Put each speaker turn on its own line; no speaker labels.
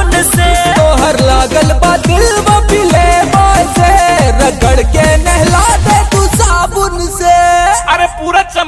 फागुन से।
तोहर लागल बा दिल वो पिले से रगड़ के